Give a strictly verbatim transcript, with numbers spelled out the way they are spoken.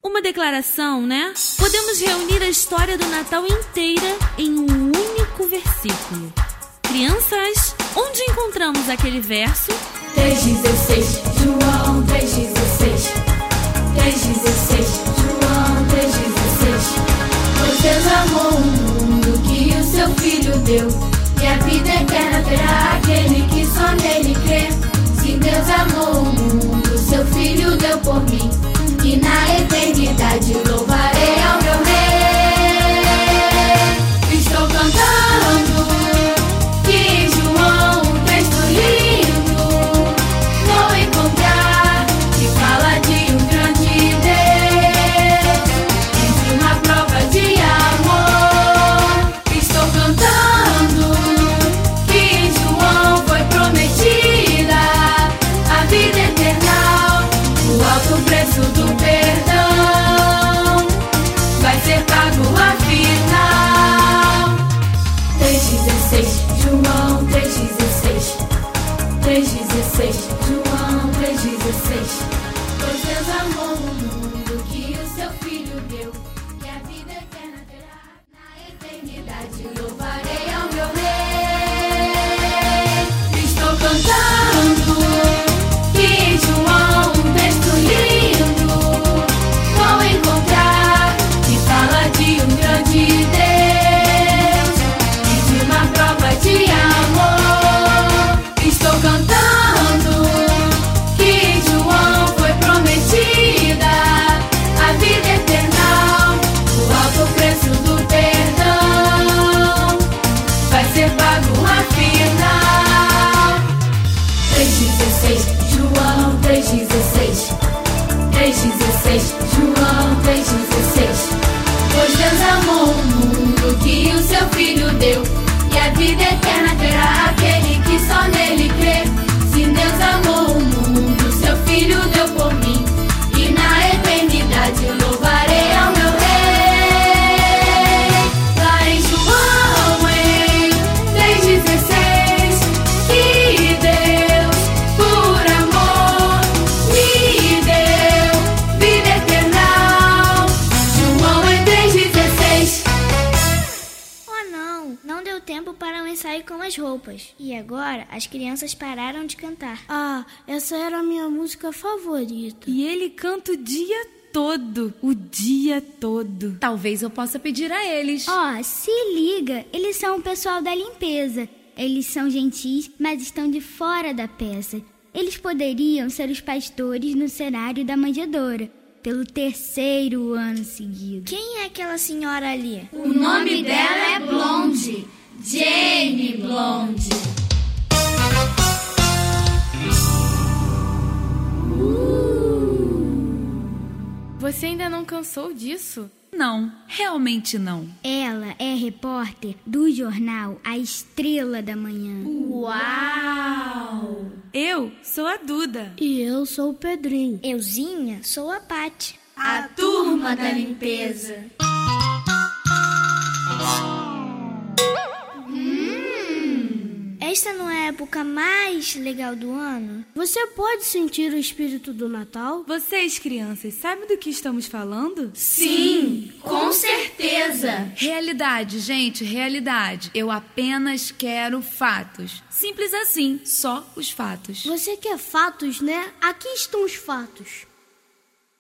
Uma declaração, né? Podemos reunir a história do Natal inteira em um único versículo. Crianças, onde encontramos aquele verso? três dezesseis, João três dezesseis. três dezesseis, João três dezesseis. Pois Deus amou o mundo que o seu Filho deu, e a vida eterna terá aquele que só nele crê. Se Deus amou o mundo, seu Filho deu por mim, e na eternidade louvarei ao meu Rei. Estou cantando que João, um texto lindo, vou encontrar, que fala de um grande Deus, entre uma prova de amor. Estou cantando que João foi prometida a vida eterna, o alto preço do perdão vai ser pago afinal. três dezesseis, João três dezesseis. três dezesseis, João três dezesseis. Pois Deus amou o mundo que o seu Filho deu, e a vida eterna terá. Na eternidade louvarei ao meu Rei. Estou cantando que João, um texto lindo, vou encontrar, que fala de um grande Deus e de uma prova de amor. Estou cantando que João foi prometida a vida eterna, o alto preço do perdão vai ser pago afinal. três dezesseis, João três dezesseis. três dezesseis, João três dezesseis. Pois Deus amou o mundo que o seu Filho deu, e a vida eterna terá aquele que só nele crê. Se Deus amou o mundo, seu Filho deu por mim, e na eternidade louvarei ao meu Rei. Lá em João, em três dezesseis, que Deus, por amor, me deu vida eterna. João em três dezesseis. Oh não, não deu tempo para o ensaio com as roupas. E agora as crianças pararam de cantar. Ah, essa era a minha música favorita. E ele canta o dia todo, o dia todo. Talvez eu possa pedir a eles. Ó, se liga, eles são o pessoal da limpeza. Eles são gentis, mas estão de fora da peça. Eles poderiam ser os pastores no cenário da manjedoura, pelo terceiro ano seguido. Quem é aquela senhora ali? O nome dela é Blonde, Jane Blonde. Você ainda não cansou disso? Não, realmente não. Ela é repórter do jornal A Estrela da Manhã. Uau! Eu sou a Duda. E eu sou o Pedrinho. Euzinha, sou a Pati. A turma da limpeza. Esta não é a época mais legal do ano? Você pode sentir o espírito do Natal? Vocês, crianças, sabem do que estamos falando? Sim, com certeza. Realidade, gente, realidade. Eu apenas quero fatos. Simples assim, só os fatos. Você quer fatos, né? Aqui estão os fatos.